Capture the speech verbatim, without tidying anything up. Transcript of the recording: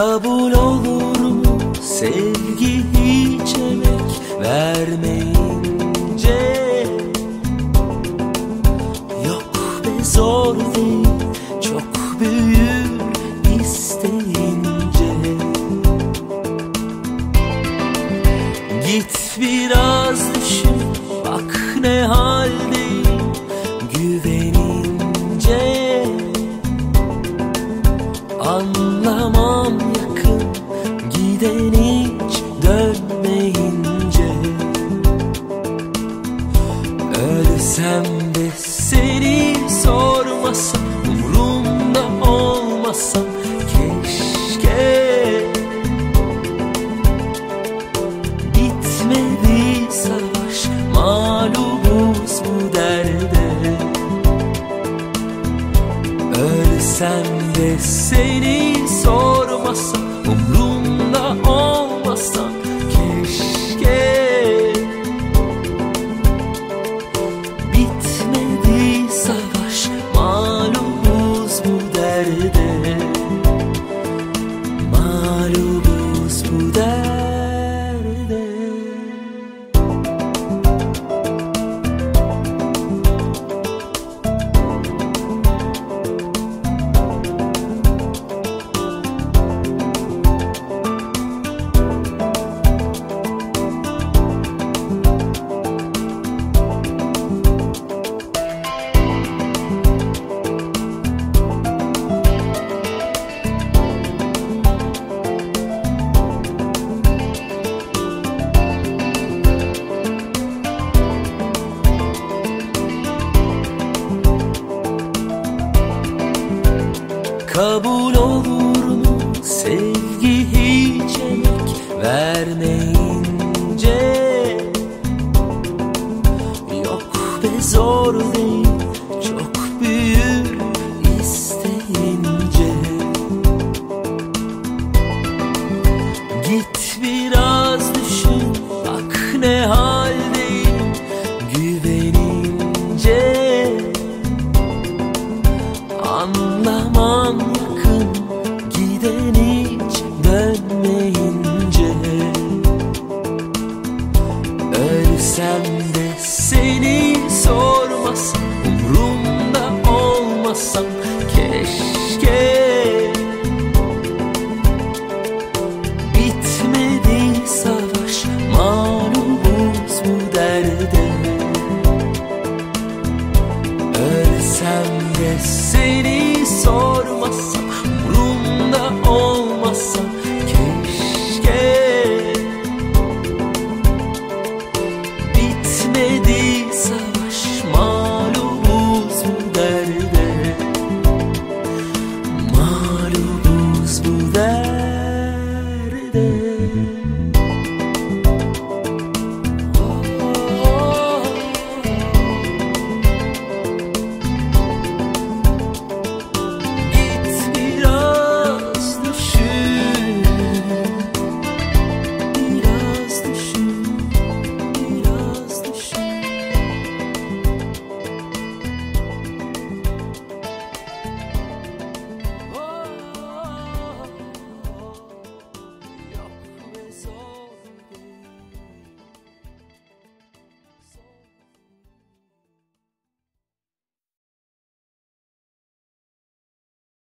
Kabul olur mu sevgi hiç emek vermeyince? Yok be, zor değil, çok büyür isteyince. Git biraz düşün, bak ne haldeyim güvenince. Anlamam yakın giden hiç dönmeyince. Ölsem de seni sormasam, umurumda olmasam keşke. Bitmedi savaş, mağlubuz bu derde. Ölsem de seni sormasam, umrumda olmasam keşke. Bitmedi savaş, mağlubuz bu derde. Mağlubuz bu derde. Kabul olur mu sevgi hiç emek vermeyince? Yok be, zor değil, çok büyür isteyince. Git biraz düşün, bak ne haldeyim güvenince. Anlamam yakın giden hiç dönmeyince. Ölsem de seni sormasam, umrumda olmasam keşke. Bitmedi savaş, mağlubuz bu derde. Ölsem de seni sormasam, umrumda olmasam keşke. Bitmedi savaş.